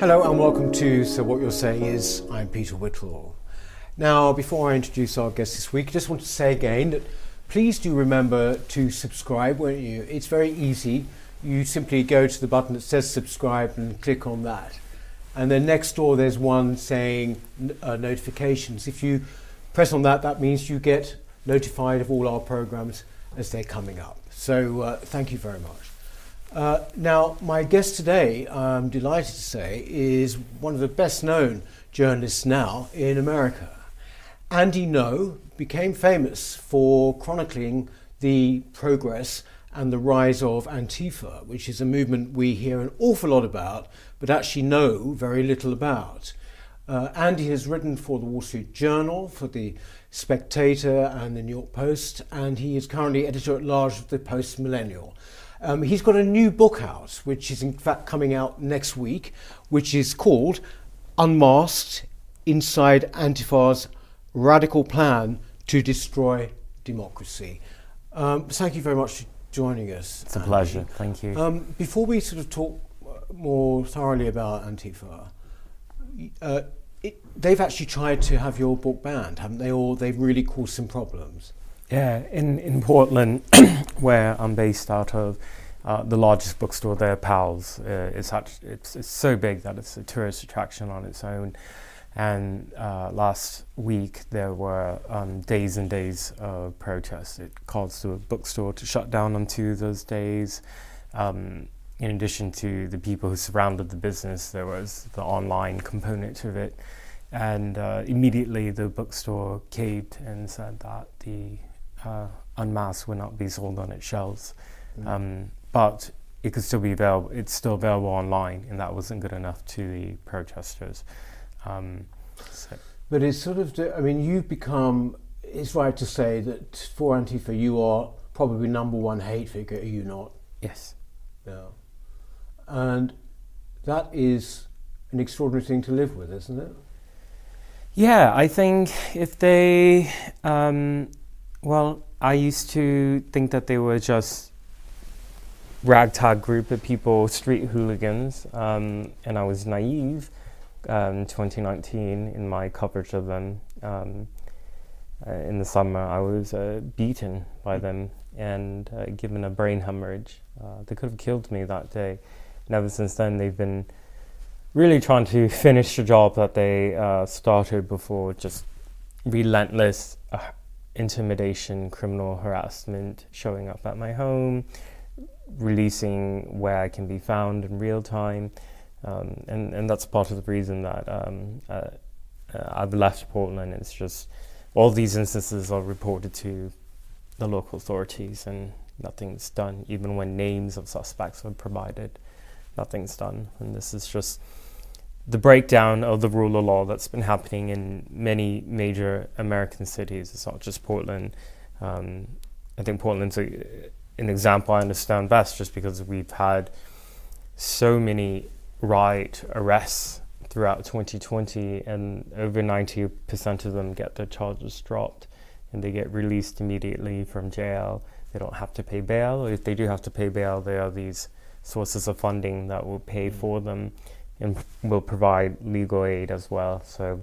Hello and welcome to So What You're Saying Is. I'm Peter Whittle. Now, before I introduce our guest this week, I just want to say again that please do remember to subscribe, won't you? It's very easy. You simply go to the button that says subscribe and click on that. And then next door there's one saying notifications. If you press on that, that means you get notified of all our programs as they're coming up. So thank you very much. Now, my guest today, I'm delighted to say, is one of the best known journalists now in America. Andy Ngo became famous for chronicling the progress and the rise of Antifa, which is a movement we hear an awful lot about, but actually know very little about. Andy has written for the Wall Street Journal, for the Spectator and the New York Post, and he is currently editor-at-large of the Post Millennial. He's got a new book out, which is in fact coming out next week, which is called Unmasked: Inside Antifa's Radical Plan to Destroy Democracy. Thank you very much for joining us. It's a pleasure, thank you. Before we sort of talk more thoroughly about Antifa, they've actually tried to have your book banned, haven't they? Or they've really caused some problems. Yeah, in Portland, where I'm based out of, the largest bookstore there, Powell's, it's so big that it's a tourist attraction on its own. And last week there were days and days of protests. It caused the bookstore to shut down on 2 of those days. In addition to the people who surrounded the business, there was the online component to it. And immediately the bookstore caved and said that the Unmasked would not be sold on its shelves. But it could still be available. It's still available online, and that wasn't good enough to the protesters. But it's sort of, I mean, you've become, it's right to say that for Antifa you are probably number one hate figure, are you not? Yes. Yeah. And that is an extraordinary thing to live with, isn't it? Yeah, I think if they, well, I used to think that they were just ragtag group of people, street hooligans, and I was naive in 2019 in my coverage of them. In the summer, I was beaten by them and given a brain hemorrhage. They could have killed me that day. And ever since then, they've been really trying to finish the job that they started before, just relentless intimidation, criminal harassment, showing up at my home, releasing where I can be found in real time. And that's part of the reason that I've left Portland. It's just all these instances are reported to the local authorities and nothing's done. Even when names of suspects are provided, nothing's done. And this is just the breakdown of the rule of law that's been happening in many major American cities. It's not just Portland. I think Portland's an example I understand best just because we've had so many riot arrests throughout 2020 and over 90% of them get their charges dropped and they get released immediately from jail. They don't have to pay bail, or if they do have to pay bail, there are these sources of funding that will pay for them and will provide legal aid as well. So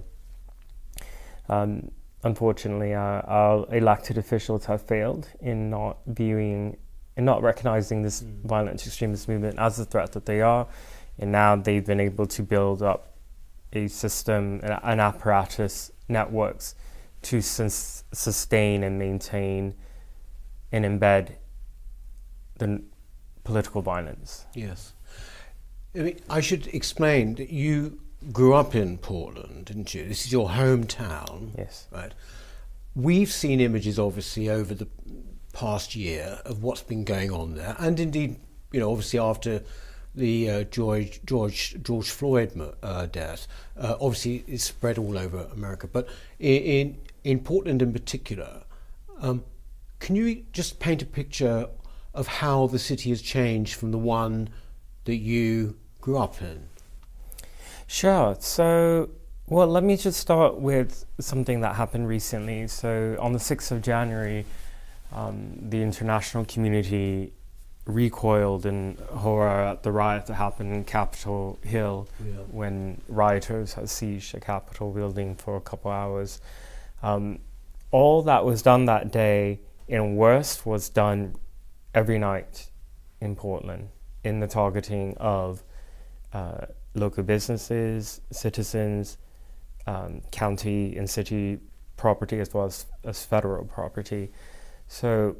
unfortunately, our elected officials have failed in not recognizing this violent extremist movement as the threat that they are. And now they've been able to build up a system, an apparatus, networks to sustain and maintain and embed the political violence. Yes. I mean, I should explain that you grew up in Portland, didn't you? This is your hometown. Yes. Right. We've seen images, obviously, over the past year of what's been going on there, and indeed, you know, obviously after the George Floyd death, obviously it's spread all over America. But in Portland in particular, can you just paint a picture of how the city has changed from the one that you grew up in? Sure. So, well, let me just start with something that happened recently. So on the 6th of January, the international community recoiled in horror at the riot that happened in Capitol Hill when rioters had sieged the Capitol building for a couple hours. All that was done that day, and worse, was done every night in Portland in the targeting of local businesses, citizens, county and city property, as well as federal property. So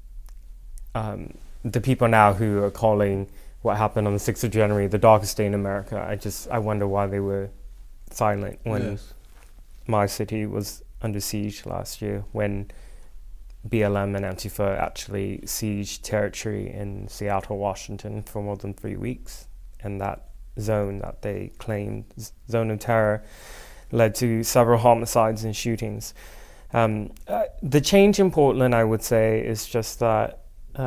the people now who are calling what happened on the 6th of January the darkest day in America, I wonder why they were silent when my city was under siege last year, when BLM and Antifa actually sieged territory in Seattle, Washington for more than 3 weeks. And that zone that they claimed, zone of terror, led to several homicides and shootings. The change in Portland, I would say, is just that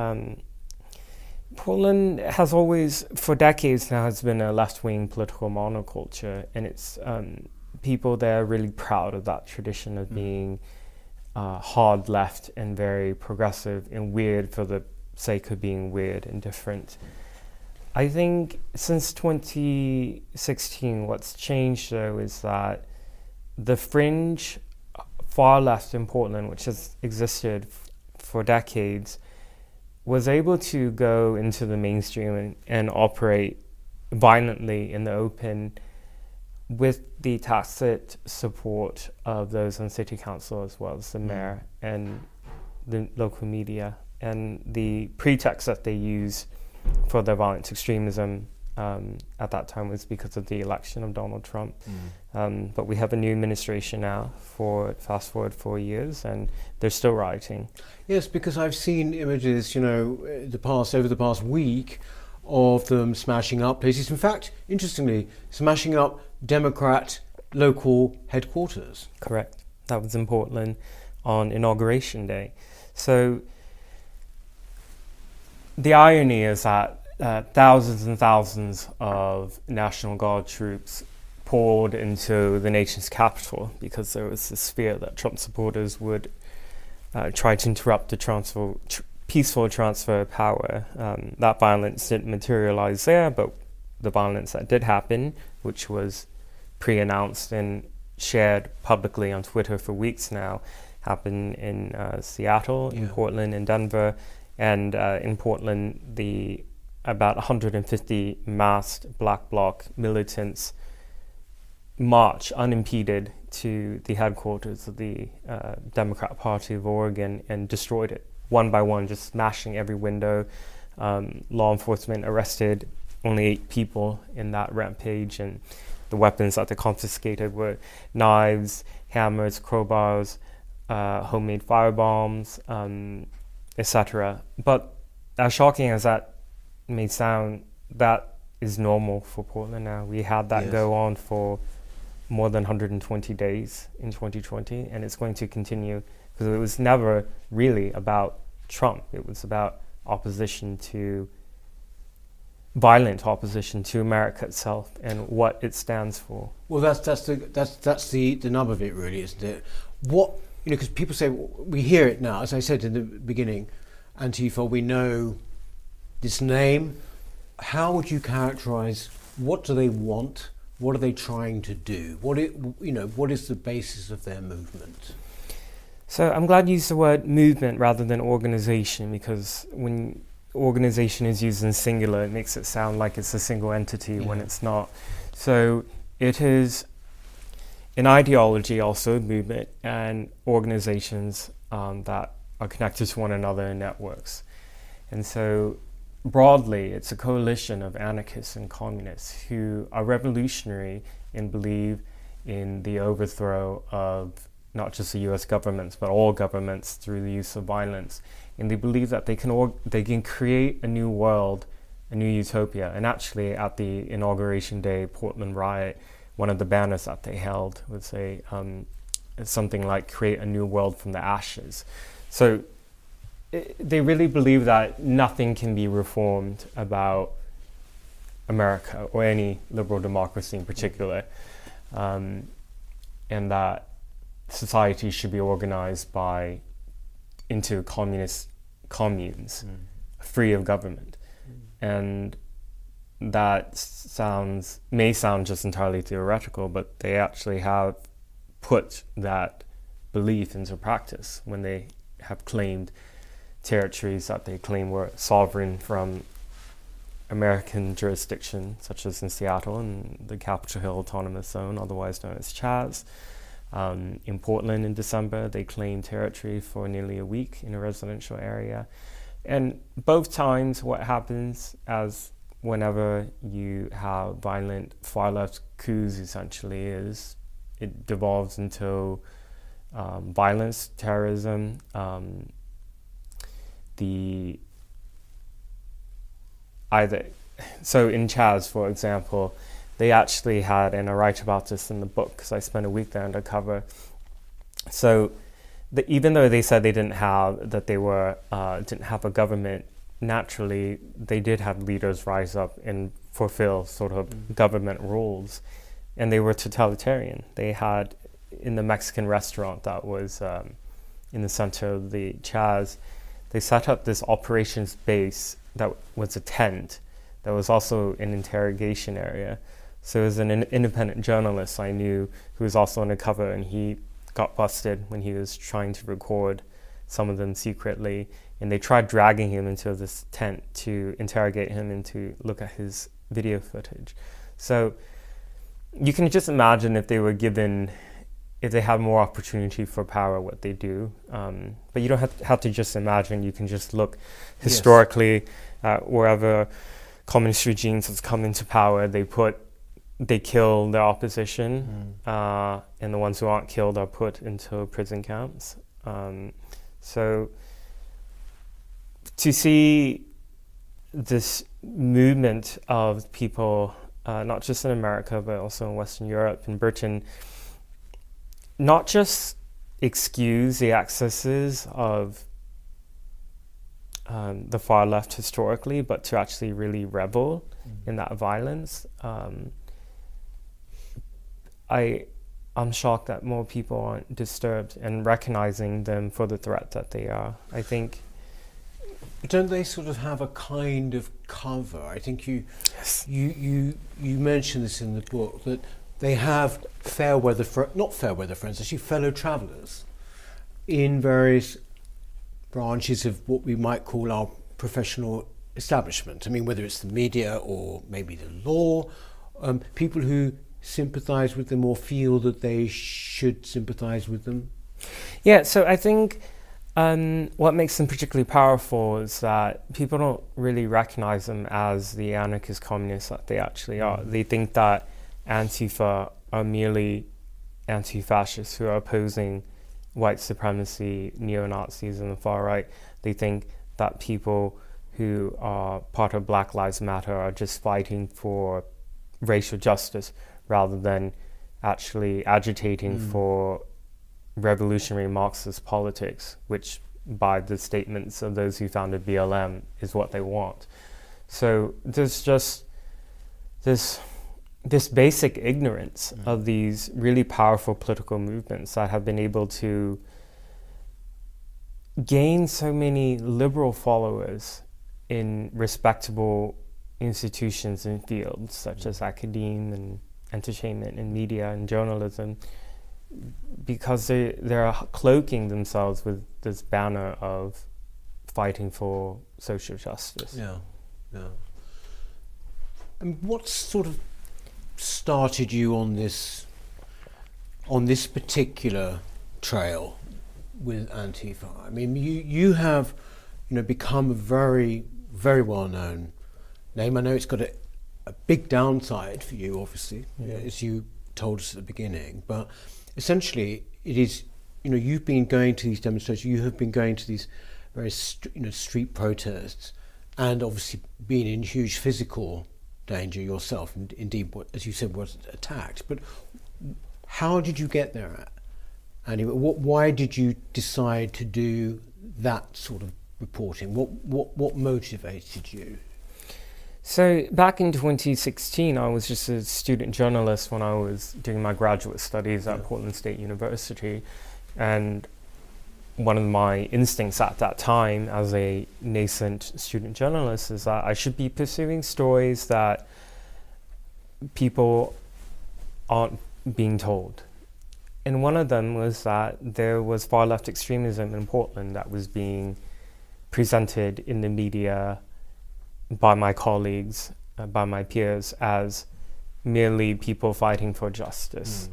Portland has always, for decades now, has been a left-wing political monoculture, and it's people there are really proud of that tradition of being hard left and very progressive and weird for the sake of being weird and different. I think since 2016, what's changed, though, is that the fringe far left in Portland, which has existed for decades, was able to go into the mainstream and operate violently in the open with the tacit support of those on city council, as well as the mayor and the local media, and the pretext that they use for their violent extremism at that time was because of the election of Donald Trump. But we have a new administration now, for fast forward 4 years, and they're still rioting. Yes, because I've seen images, over the past week, of them smashing up places. In fact, interestingly, smashing up Democrat local headquarters. Correct. That was in Portland on Inauguration Day. So the irony is that thousands and thousands of National Guard troops poured into the nation's capital because there was this fear that Trump supporters would try to interrupt the peaceful transfer of power. That violence didn't materialize there, but the violence that did happen, which was pre-announced and shared publicly on Twitter for weeks now, happened in Seattle, in Portland, in Denver, and in Portland, about 150 masked Black Bloc militants march unimpeded to the headquarters of the Democrat Party of Oregon and destroyed it one by one, just smashing every window. Law enforcement arrested only 8 people in that rampage, and the weapons that they confiscated were knives, hammers, crowbars, homemade firebombs, etc. But as shocking as that may sound, that is normal for Portland now. We had that go on for more than 120 days in 2020, and it's going to continue because it was never really about Trump. It was about violent opposition to America itself and what it stands for. Well, that's the nub of it, really, isn't it? Because people say, we hear it now, as I said in the beginning, Antifa, we know this name. How would you characterize, what do they want? What are they trying to do? What is the basis of their movement? So I'm glad you used the word movement rather than organization, because when organization is used in singular, it makes it sound like it's a single entity when it's not. So it is an ideology, also movement, and organizations that are connected to one another in networks. And so broadly, it's a coalition of anarchists and communists who are revolutionary and believe in the overthrow of not just the US governments, but all governments through the use of violence. And they believe that they can create a new world, a new utopia. And actually, at the Inauguration Day Portland riot, one of the banners that they held would say something like, "Create a new world from the ashes." So they really believe that nothing can be reformed about America or any liberal democracy in particular, and that society should be organized into communist communes free of government. And that may sound just entirely theoretical, but they actually have put that belief into practice when they have claimed territories that they claim were sovereign from American jurisdiction, such as in Seattle and the Capitol Hill Autonomous Zone, otherwise known as Chaz. In Portland in December, they claimed territory for nearly a week in a residential area. And both times what happens, as whenever you have violent far-left coups, essentially, is it devolves into violence, terrorism. So in Chaz, for example, they actually had, and I write about this in the book because I spent a week there undercover. So even though they said they didn't have a government, naturally they did have leaders rise up and fulfill sort of government roles, and they were totalitarian. They had, in the Mexican restaurant that was in the center of the Chaz, they set up this operations base that was a tent that was also an interrogation area. So it was an independent journalist I knew who was also undercover, and he got busted when he was trying to record some of them secretly, and they tried dragging him into this tent to interrogate him and to look at his video footage. So you can just imagine if they had more opportunity for power, what they do. But you don't have to just imagine. You can just look historically at wherever communist regimes has come into power. They kill their opposition, and the ones who aren't killed are put into prison camps. So to see this movement of people, not just in America, but also in Western Europe and Britain, not just excuse the excesses of the far left historically, but to actually really revel in that violence. I'm shocked that more people aren't disturbed and recognizing them for the threat that they are. I think. Don't they sort of have a kind of cover? I think you mentioned this in the book, that they have not fair weather friends, actually fellow travellers in various branches of what we might call our professional establishment. I mean, whether it's the media or maybe the law, people who sympathise with them or feel that they should sympathise with them. Yeah, so I think what makes them particularly powerful is that people don't really recognize them as the anarchist communists that they actually are. They think that Antifa are merely anti-fascists who are opposing white supremacy, neo-Nazis and the far right. They think that people who are part of Black Lives Matter are just fighting for racial justice rather than actually agitating for revolutionary Marxist politics, which by the statements of those who founded BLM is what they want. So there's just this basic ignorance of these really powerful political movements that have been able to gain so many liberal followers in respectable institutions and fields such as academia and entertainment and media and journalism, because they're cloaking themselves with this banner of fighting for social justice. Yeah. And what sort of started you on this particular trail with Antifa? I mean, you have become a very, very well known name. I know it's got a big downside for you, obviously, as you told us at the beginning, but essentially it is, you've been going to these demonstrations, you have been going to these various street protests, and obviously being in huge physical danger yourself, and indeed, as you said, was attacked. But how did you get there? And why did you decide to do that sort of reporting? What motivated you? So back in 2016, I was just a student journalist when I was doing my graduate studies at Portland State University, and one of my instincts at that time as a nascent student journalist is that I should be pursuing stories that people aren't being told. And one of them was that there was far left extremism in Portland that was being presented in the media by my colleagues, by my peers, as merely people fighting for justice.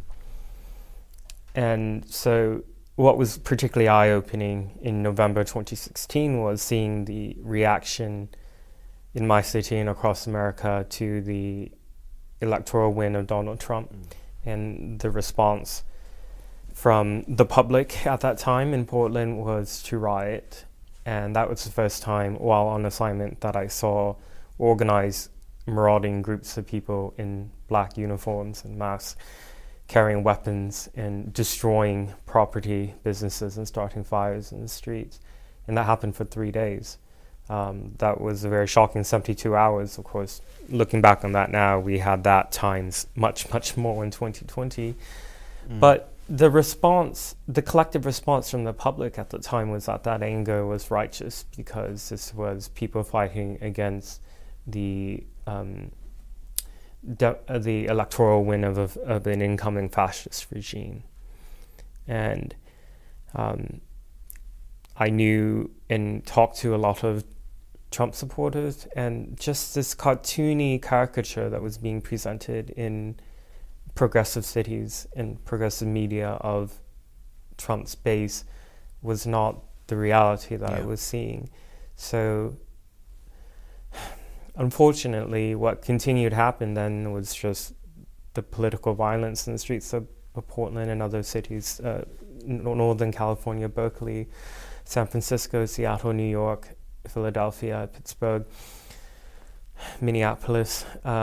And so what was particularly eye-opening in November 2016 was seeing the reaction in my city and across America to the electoral win of Donald Trump, and the response from the public at that time in Portland was to riot. And that was the first time while on assignment that I saw organized marauding groups of people in black uniforms and masks carrying weapons and destroying property, businesses, and starting fires in the streets. And that happened for 3 days. That was a very shocking 72 hours. Of course, looking back on that now, we had that times much, much more in 2020. But the response, the collective response from the public at the time was that anger was righteous, because this was people fighting against the electoral win of an incoming fascist regime. And I knew and talked to a lot of Trump supporters, and just this cartoony caricature that was being presented in progressive cities and progressive media of Trump's base was not the reality that I was seeing. So unfortunately, what continued to happen then was just the political violence in the streets of Portland and other cities, Northern California, Berkeley, San Francisco, Seattle, New York, Philadelphia, Pittsburgh, Minneapolis.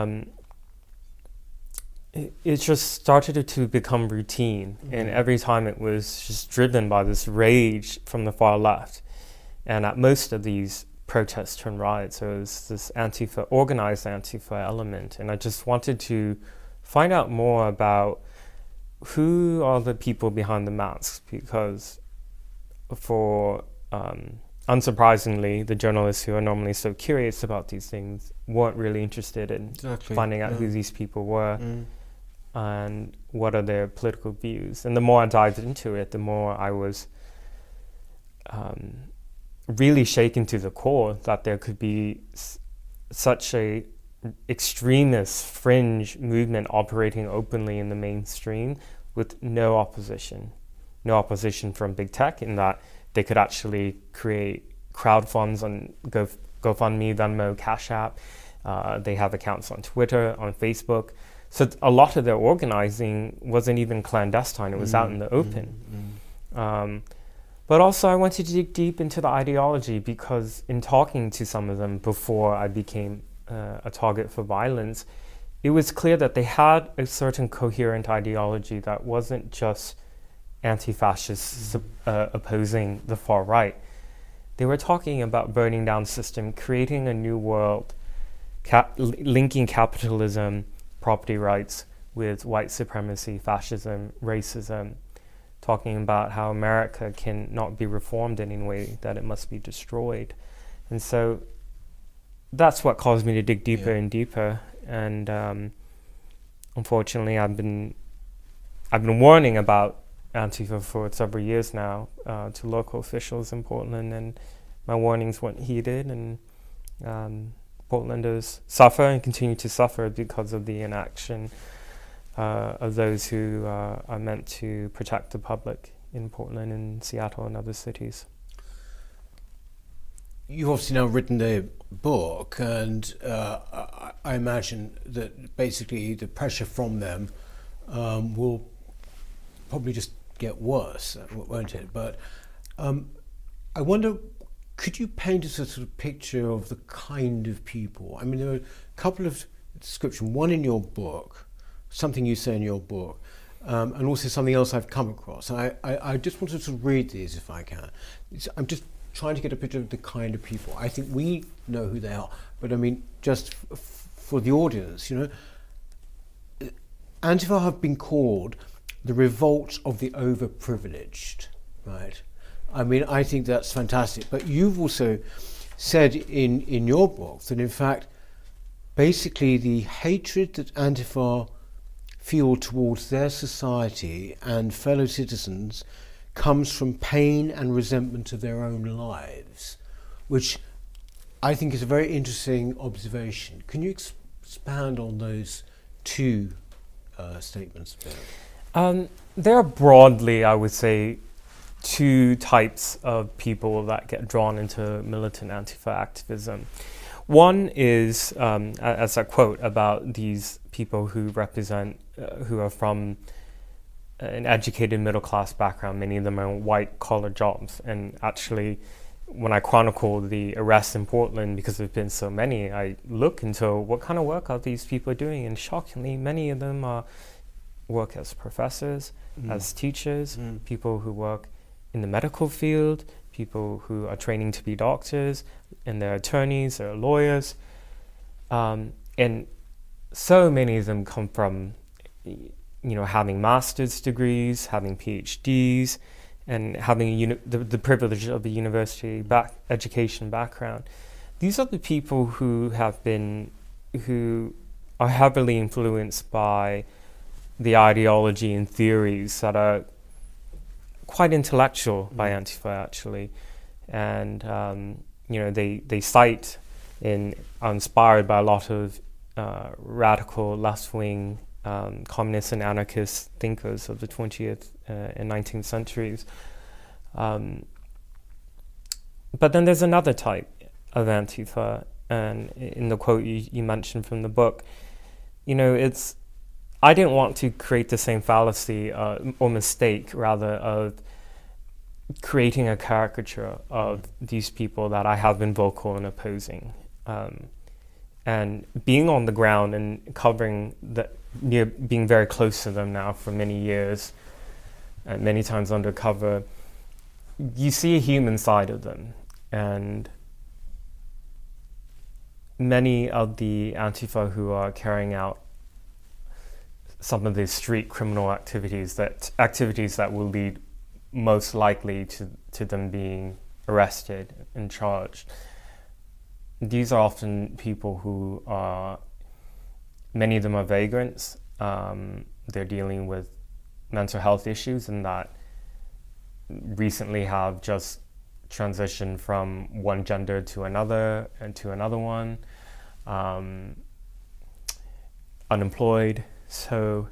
It just started to become routine, and every time it was just driven by this rage from the far left. And at most of these protests turned riots, so it was this Antifa, organized Antifa element. And I just wanted to find out more about who are the people behind the masks, because for unsurprisingly, the journalists who are normally so curious about these things weren't really interested in finding out who these people were and what are their political views. And the more I dived into it, the more I was really shaken to the core that there could be such a extremist fringe movement operating openly in the mainstream with no opposition from big tech, in that they could actually create crowd funds on GoFundMe, Venmo, Cash App. They have accounts on Twitter, on Facebook. So a lot of their organizing wasn't even clandestine. It was out in the open. But also I wanted to dig deep into the ideology, because in talking to some of them before I became a target for violence, it was clear that they had a certain coherent ideology that wasn't just anti-fascists opposing the far right. They were talking about burning down the system, creating a new world, linking capitalism, property rights with white supremacy, fascism, racism, talking about how America can not be reformed in any way, that it must be destroyed. And so that's what caused me to dig deeper and deeper. And unfortunately, I've been warning about Antifa for several years now to local officials in Portland, and my warnings weren't heeded, and Portlanders suffer and continue to suffer because of the inaction of those who are meant to protect the public in Portland and Seattle and other cities. You've obviously now written a book, and I imagine that basically the pressure from them will probably just get worse, won't it? But I wonder, could you paint us a sort of picture of the kind of people? I mean, there are a couple of descriptions, one in your book, something you say in your book, and also something else I've come across. And I just want to sort of read these if I can. I'm just trying to get a picture of the kind of people. I think we know who they are, but I mean, just for the audience, you know, Antifa have been called the revolt of the overprivileged, right? I mean, I think that's fantastic. But you've also said in your book that, in fact, basically the hatred that Antifa feel towards their society and fellow citizens comes from pain and resentment of their own lives, which I think is a very interesting observation. Can you expand on those two statements a bit? There are broadly, I would say, two types of people that get drawn into militant Antifa activism. One is, as I quote, about these people who represent, who are from an educated middle-class background. Many of them are white-collar jobs. And actually, when I chronicle the arrests in Portland, because there have been so many, I look into what kind of work are these people doing. And shockingly, many of them work as professors, as teachers, people who work in the medical field, people who are training to be doctors, and they're attorneys, they're lawyers. And so many of them come from, having master's degrees, having PhDs, and having the privilege of a university education background. These are the people who are heavily influenced by the ideology and theories that are quite intellectual by Antifa, actually. And, they cite are inspired by a lot of radical left-wing communist and anarchist thinkers of the 20th and 19th centuries. But then there's another type of Antifa, and in the quote you mentioned from the book, I didn't want to create the same fallacy or mistake, rather, of creating a caricature of these people that I have been vocal in opposing. And being on the ground and covering being very close to them now for many years, and many times undercover, you see a human side of them. And many of the Antifa who are carrying out some of these street criminal activities that will lead most likely to them being arrested and charged. These are often people who many of them are vagrants. They're dealing with mental health issues, and that recently have just transitioned from one gender to another and to another one, unemployed. So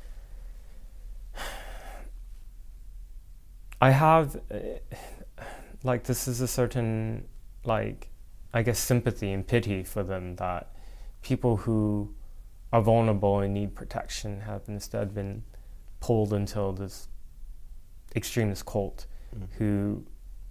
I have, this is a certain, I guess, sympathy and pity for them, that people who are vulnerable and need protection have instead been pulled into this extremist cult who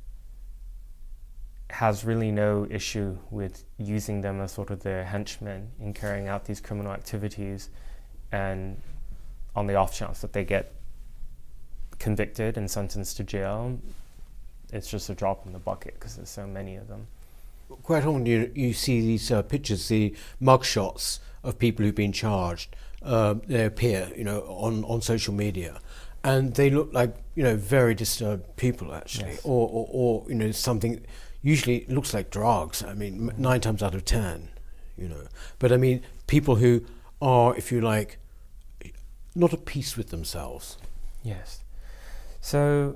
has really no issue with using them as sort of their henchmen in carrying out these criminal activities. And on the off chance that they get convicted and sentenced to jail, it's just a drop in the bucket because there's so many of them. Quite often you see these pictures, the mugshots of people who've been charged. They appear, on social media, and they look like, very disturbed people, actually, yes. or something. Usually it looks like drugs. I mean, 9 times out of 10, But I mean, people who are, if you like, not at peace with themselves. Yes. So,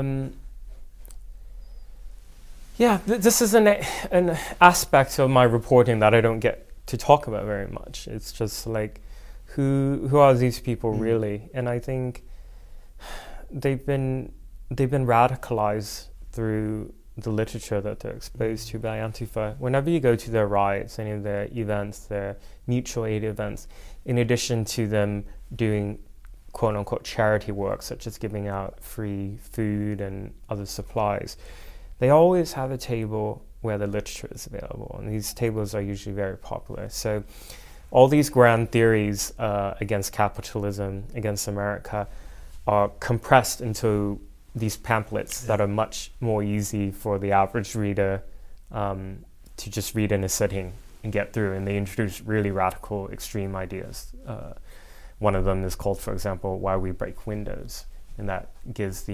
this is an aspect of my reporting that I don't get to talk about very much. It's just like, who are these people really? And I think they've been radicalized through the literature that they're exposed to by Antifa. Whenever you go to their riots, any of their events, their mutual aid events, in addition to them doing quote-unquote charity work, such as giving out free food and other supplies, they always have a table where the literature is available, and these tables are usually very popular. So all these grand theories against capitalism, against America, are compressed into these pamphlets that are much more easy for the average reader to just read in a sitting and get through, and they introduce really radical, extreme ideas. One of them is called, for example, Why We Break Windows, and that gives the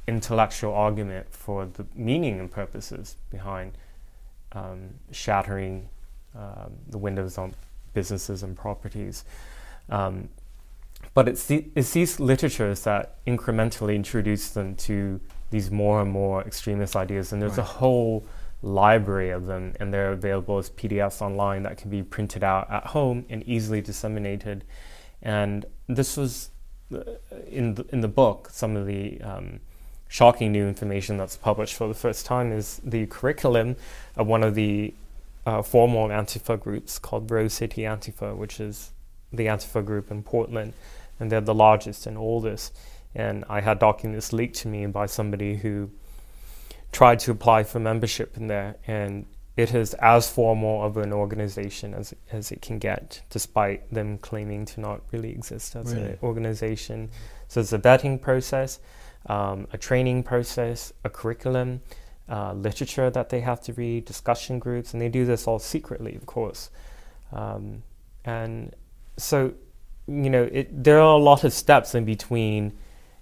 intellectual argument for the meaning and purposes behind shattering the windows on businesses and properties. But it's these literatures that incrementally introduce them to these more and more extremist ideas, and there's a whole library of them, and they're available as PDFs online that can be printed out at home and easily disseminated. And this was in the book. Some of the shocking new information that's published for the first time is the curriculum of one of the formal Antifa groups called Rose City Antifa, which is the Antifa group in Portland, and they're the largest and oldest. And I had documents leaked to me by somebody who tried to apply for membership in there, and it is as formal of an organization as it can get, despite them claiming to not really exist as an organization. So it's a vetting process, a training process, a curriculum, literature that they have to read, discussion groups, and they do this all secretly, of course. And so, there are a lot of steps in between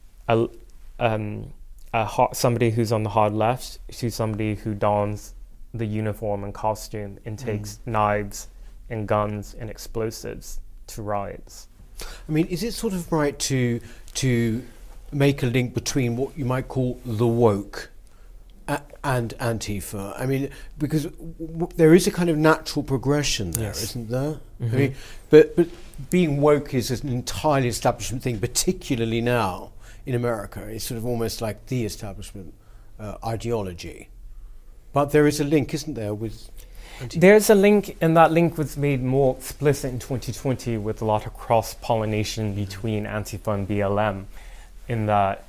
somebody who's on the hard left to somebody who dons the uniform and costume and takes knives and guns and explosives to riots. I mean, is it sort of right to make a link between what you might call the woke and Antifa? I mean, because there is a kind of natural progression there, isn't there? I mean, but being woke is an entirely establishment thing, particularly now in America. It's sort of almost like the establishment ideology. But there is a link, isn't there, with Antifa? There's a link, and that link was made more explicit in 2020 with a lot of cross-pollination between Antifa and BLM, in that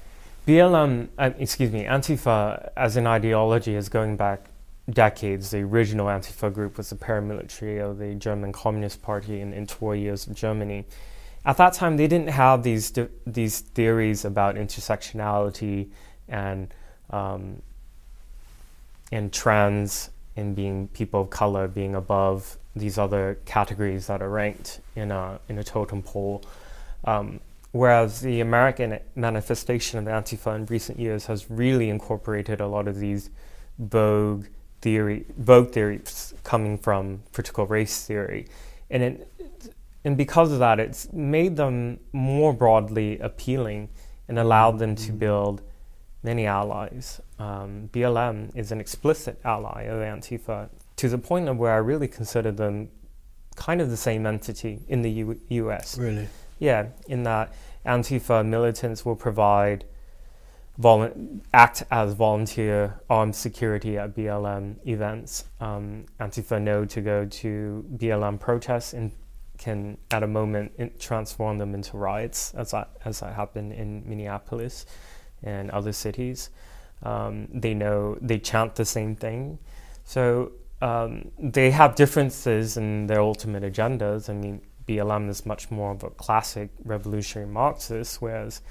Antifa as an ideology is going back decades. The original Antifa group was the paramilitary of the German Communist Party in interwar years of Germany. At that time, they didn't have these theories about intersectionality and trans and being people of color being above these other categories that are ranked in a totem pole. Whereas the American manifestation of Antifa in recent years has really incorporated a lot of these vogue theories coming from critical race theory. And because of that, it's made them more broadly appealing and allowed them to build many allies. BLM is an explicit ally of Antifa, to the point of where I really consider them kind of the same entity in the US. Really? Yeah, in that Antifa militants will act as volunteer armed security at BLM events. Antifa know to go to BLM protests and can, at a moment, transform them into riots, as that happened in Minneapolis and other cities. They chant the same thing. So they have differences in their ultimate agendas. I mean, BLM is much more of a classic revolutionary Marxist, whereas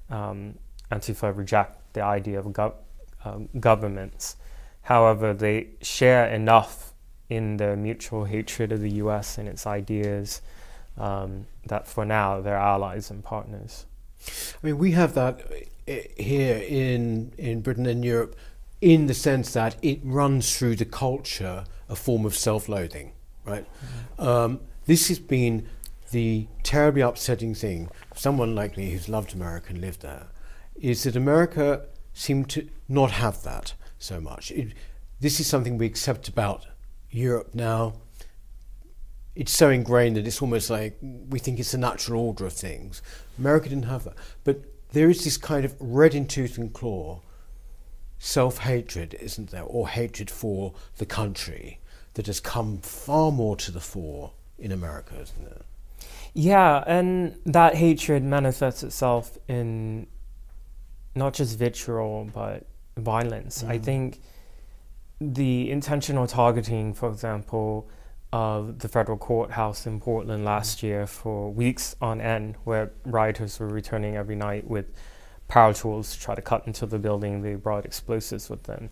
Antifa reject the idea of governments. However, they share enough in their mutual hatred of the US and its ideas that for now they're allies and partners. I mean, we have that here in Britain and Europe, in the sense that it runs through the culture a form of self-loathing, right? This has been the terribly upsetting thing, someone like me who's loved America and lived there, is that America seemed to not have that so much. This is something we accept about Europe now. It's so ingrained that it's almost like we think it's the natural order of things. America didn't have that. But there is this kind of red in tooth and claw self-hatred, isn't there, or hatred for the country that has come far more to the fore in America, isn't it? Yeah, and that hatred manifests itself in not just vitriol, but violence. I think the intentional targeting, for example, of the federal courthouse in Portland last year for weeks on end, where rioters were returning every night with power tools to try to cut into the building. They brought explosives with them.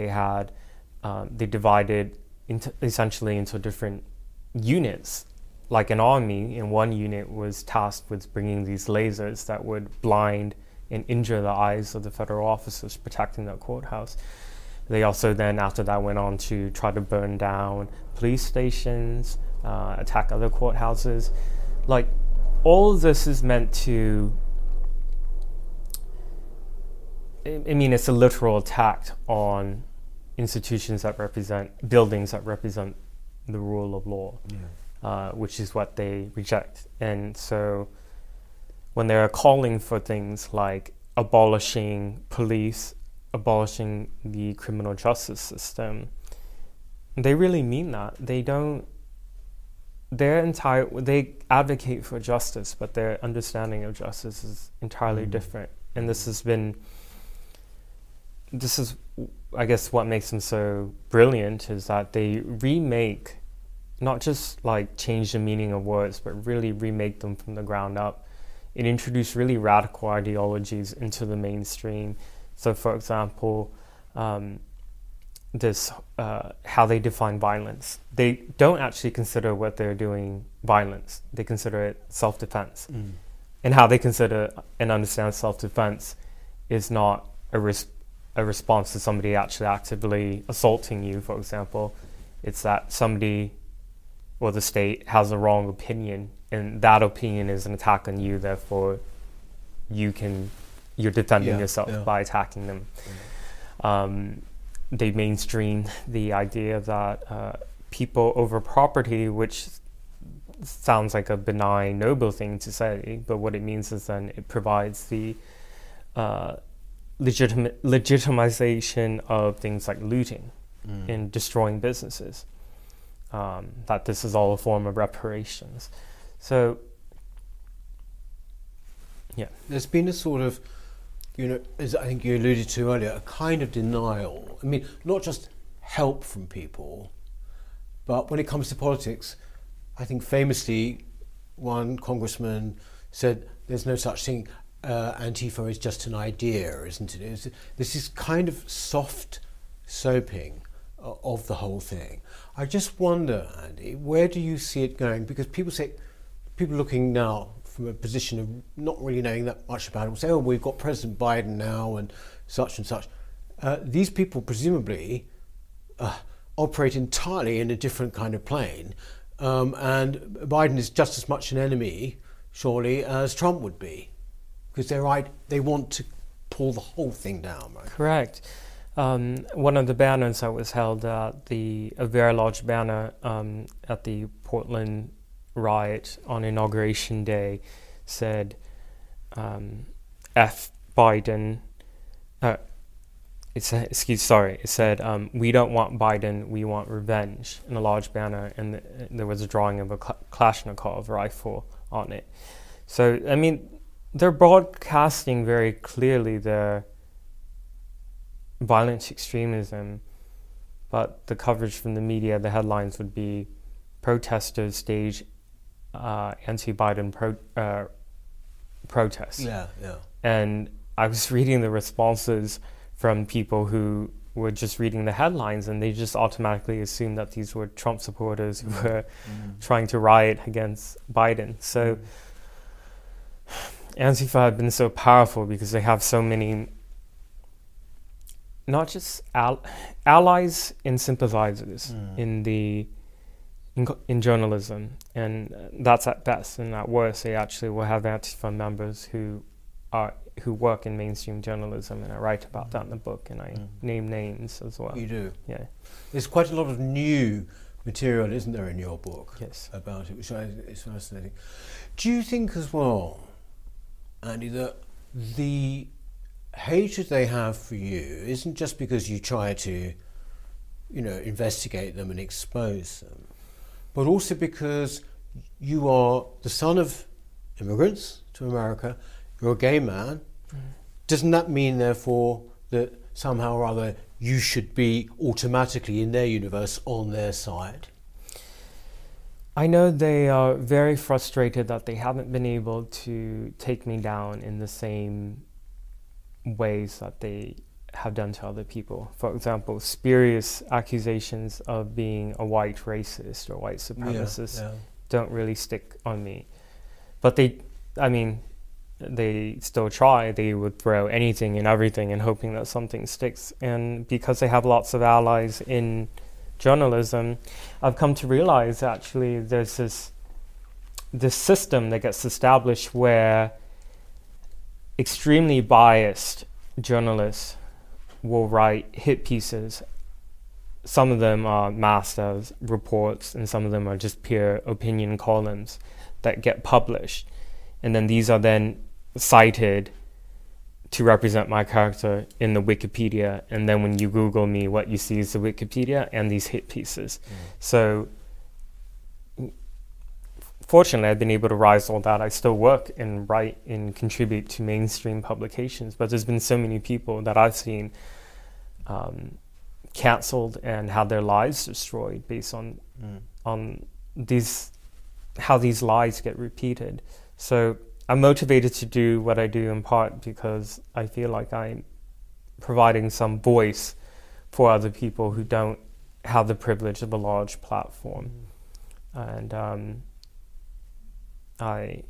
They divided essentially into different units. Like an army, and one unit was tasked with bringing these lasers that would blind and injure the eyes of the federal officers protecting that courthouse. They also then, after that, went on to try to burn down police stations, attack other courthouses. Like, all of this is meant to, I mean, it's a literal attack on institutions that represent, buildings that represent the rule of law, which is what they reject. And so when they're calling for things like abolishing police, abolishing the criminal justice system, they really mean that. They don't, they advocate for justice, but their understanding of justice is entirely different. And this is, I guess, what makes them so brilliant, is that they remake, not just like change the meaning of words, but really remake them from the ground up. It introduced really radical ideologies into the mainstream. So, for example, how they define violence. They don't actually consider what they're doing violence. They consider it self-defense. And how they consider and understand self-defense is not a response to somebody actually actively assaulting you, for example. It's that somebody or the state has a wrong opinion, and that opinion is an attack on you, therefore you're defending yourself by attacking them. They mainstream the idea that people over property, which sounds like a benign, noble thing to say, but what it means is then it provides the legitimization of things like looting and destroying businesses. That this is all a form of reparations. So, yeah. There's been a sort of, as I think you alluded to earlier, a kind of denial. I mean, not just help from people, but when it comes to politics, I think famously one congressman said there's no such thing, Antifa is just an idea, isn't it? This is kind of soft soaping of the whole thing. I just wonder, Andy, where do you see it going? Because people looking now from a position of not really knowing that much about it will say, oh, we've got President Biden now and such and such. These people presumably operate entirely in a different kind of plane, and Biden is just as much an enemy, surely, as Trump would be, because they want to pull the whole thing down, right? Correct. One of the banners that was held at a very large banner at the Portland riot on Inauguration Day said, F Biden, it said, we don't want Biden, we want revenge, in a large banner, and there was a drawing of a Kalashnikov rifle on it. So, I mean, they're broadcasting very clearly their violent extremism, but the coverage from the media, the headlines would be protesters stage anti-Biden protests. Yeah. And I was reading the responses from people who were just reading the headlines, and they just automatically assumed that these were Trump supporters who were trying to riot against Biden. So Antifa have been so powerful because they have so many, not just allies and sympathizers in journalism, and that's at best. And at worst, they actually will have Antifa members who work in mainstream journalism, and I write about that in the book, and I name names as well. You do? Yeah. There's quite a lot of new material, isn't there, in your book? Yes. About it, which is fascinating. Do you think as well, Andy, that the hatred they have for you isn't just because you try to, investigate them and expose them, but also because you are the son of immigrants to America, you're a gay man. Doesn't that mean, therefore, that somehow or other you should be automatically, in their universe, on their side? I know they are very frustrated that they haven't been able to take me down in the same ways that they have done to other people. For example, spurious accusations of being a white racist or white supremacist don't really stick on me. But they still try. They would throw anything and everything and hoping that something sticks. And because they have lots of allies in journalism, I've come to realize actually there's this system that gets established where extremely biased journalists will write hit pieces. Some of them are masked as reports, and some of them are just pure opinion columns that get published. And then these are then cited to represent my character in the Wikipedia. And then when you Google me, what you see is the Wikipedia and these hit pieces. So fortunately, I've been able to rise all that. I still work and write and contribute to mainstream publications, but there's been so many people that I've seen cancelled and had their lives destroyed based on these, how these lies get repeated. So I'm motivated to do what I do in part because I feel like I'm providing some voice for other people who don't have the privilege of a large platform. And I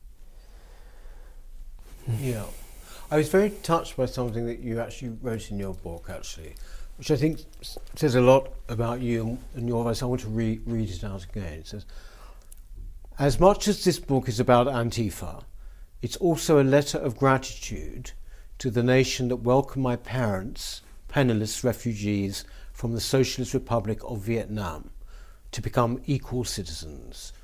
was very touched by something that you actually wrote in your book, actually, which I think says a lot about you and your voice. I want to read it out again. It says, "As much as this book is about Antifa, it's also a letter of gratitude to the nation that welcomed my parents, penniless refugees from the Socialist Republic of Vietnam, to become equal citizens."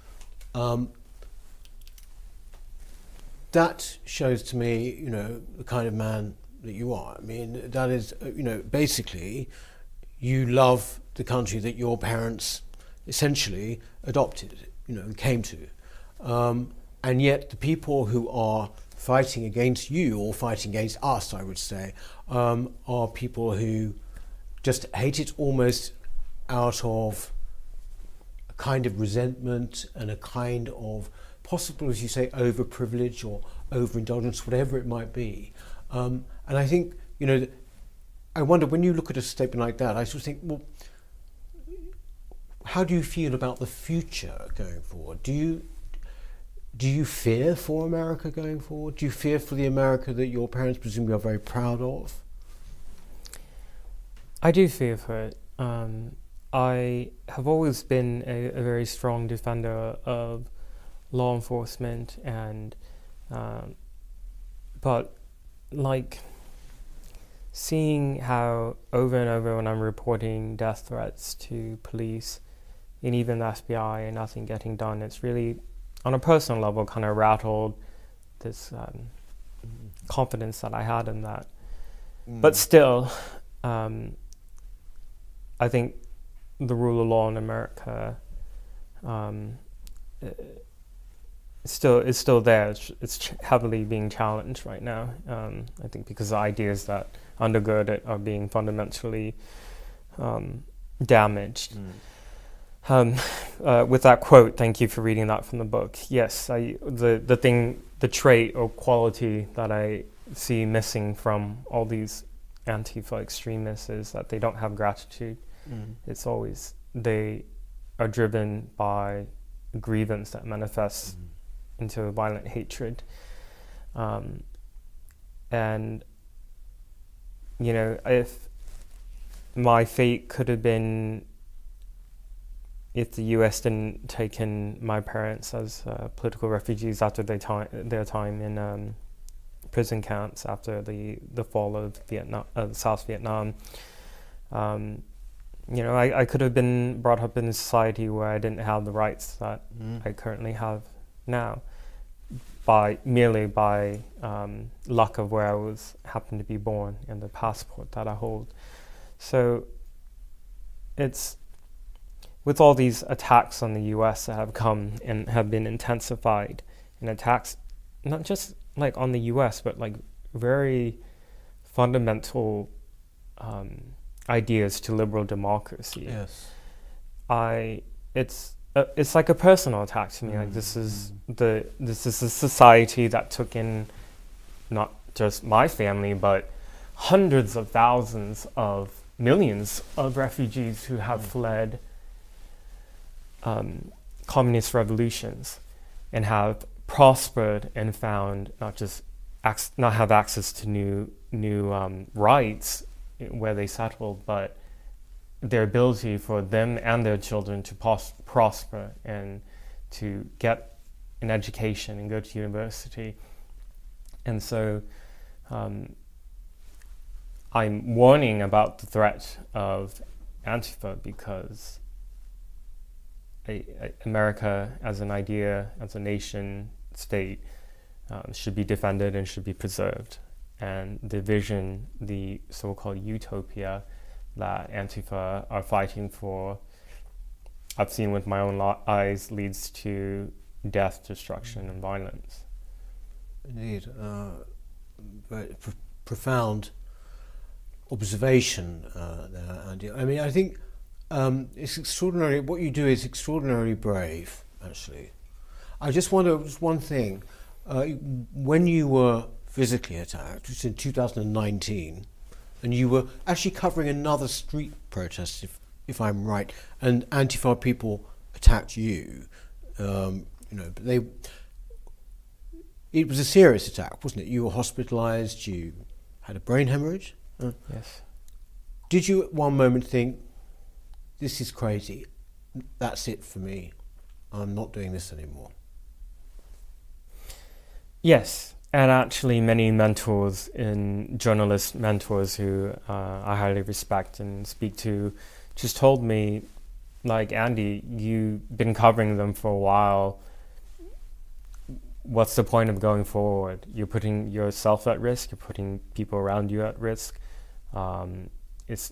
That shows to me, the kind of man that you are. I mean, that is, basically, you love the country that your parents essentially adopted, and came to. And yet the people who are fighting against you, or fighting against us, I would say, are people who just hate it almost out of a kind of resentment and a kind of possible, as you say, overprivilege or overindulgence, whatever it might be. And I think, I wonder, when you look at a statement like that, I sort of think, well, how do you feel about the future going forward? Do you fear for America going forward? Do you fear for the America that your parents presumably are very proud of? I do fear for it. I have always been a very strong defender of law enforcement, and but like seeing how over and over when I'm reporting death threats to police and even the FBI and nothing getting done, it's really on a personal level kind of rattled this confidence that I had in that. But still, I think the rule of law in America is still there. It's heavily being challenged right now. I think because the ideas that undergird it are being fundamentally damaged. With that quote, thank you for reading that from the book. Yes, the trait or quality that I see missing from all these Antifa extremists is that they don't have gratitude. It's always, they are driven by grievance that manifests into a violent hatred. And, if my fate could have been, if the US didn't take in my parents as political refugees after their time in prison camps after the fall of Vietnam, South Vietnam, I could have been brought up in a society where I didn't have the rights that I currently have now, merely by luck of where I happened to be born and the passport that I hold. So it's, with all these attacks on the US that have come and have been intensified, and attacks not just like on the US, but like very fundamental ideas to liberal democracy. Yes. It's like a personal attack to me. Like this is a society that took in not just my family, but hundreds of thousands of millions of refugees who have fled communist revolutions and have prospered and found not have access to new rights where they settled, but their ability for them and their children to prosper and to get an education and go to university. And so I'm warning about the threat of Antifa because America as an idea, as a nation state, should be defended and should be preserved. And the vision, the so-called utopia that Antifa are fighting for, I've seen with my own eyes, leads to death, destruction, and violence. Indeed. Very profound observation there, Andy. I mean, I think it's extraordinary. What you do is extraordinarily brave, actually. I just wonder, one thing. When you were physically attacked, which was in 2019, and you were actually covering another street protest, if I'm right, and Antifa people attacked you, but it was a serious attack, wasn't it? You were hospitalised, you had a brain hemorrhage. Yes. Did you at one moment think, this is crazy, that's it for me, I'm not doing this anymore? Yes, and actually many mentors, journalist mentors who I highly respect and speak to, just told me, like, Andy, you've been covering them for a while. What's the point of going forward? You're putting yourself at risk, you're putting people around you at risk. It's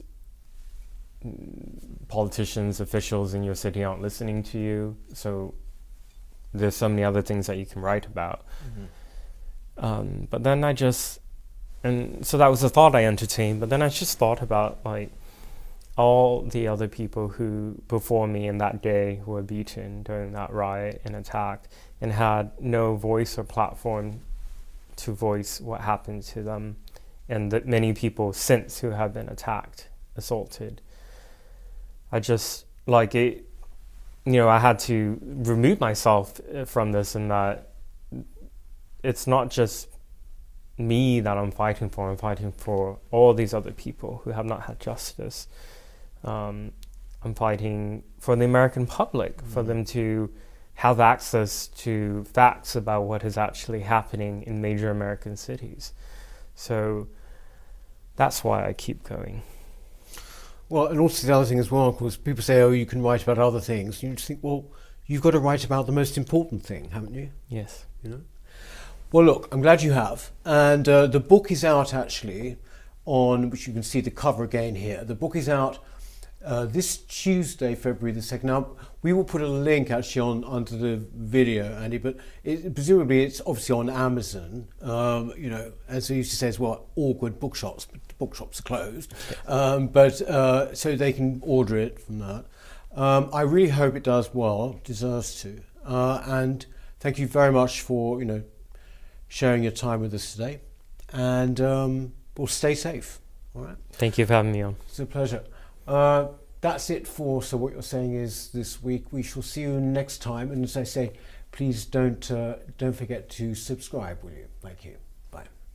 politicians, officials in your city aren't listening to you, so there's so many other things that you can write about. Mm-hmm. But then so that was a thought I entertained, but then I just thought about, like, all the other people who before me in that day who were beaten during that riot and attack and had no voice or platform to voice what happened to them, and that many people since who have been attacked, assaulted. I just, like, it, I had to remove myself from this, and that it's not just me that I'm fighting for all these other people who have not had justice. I'm fighting for the American public, for them to have access to facts about what is actually happening in major American cities. So that's why I keep going. Well, and also the other thing as well, of course, people say, oh, you can write about other things. You just think, well, you've got to write about the most important thing, haven't you? Yes. Well, look, I'm glad you have. And the book is out, actually, on which you can see the cover again here. The book is out this Tuesday, February the 2nd. Now, we will put a link actually onto the video, Andy, but presumably it's obviously on Amazon. As we used to say as well, all good bookshops, but the bookshops are closed. So they can order it from that. I really hope it does well, deserves to. And thank you very much for, sharing your time with us today. And we'll stay safe. All right. Thank you for having me on. It's a pleasure. That's it for So What You're Saying Is this week. We shall see you next time. And as I say, please don't forget to subscribe, will you? Thank you. Bye.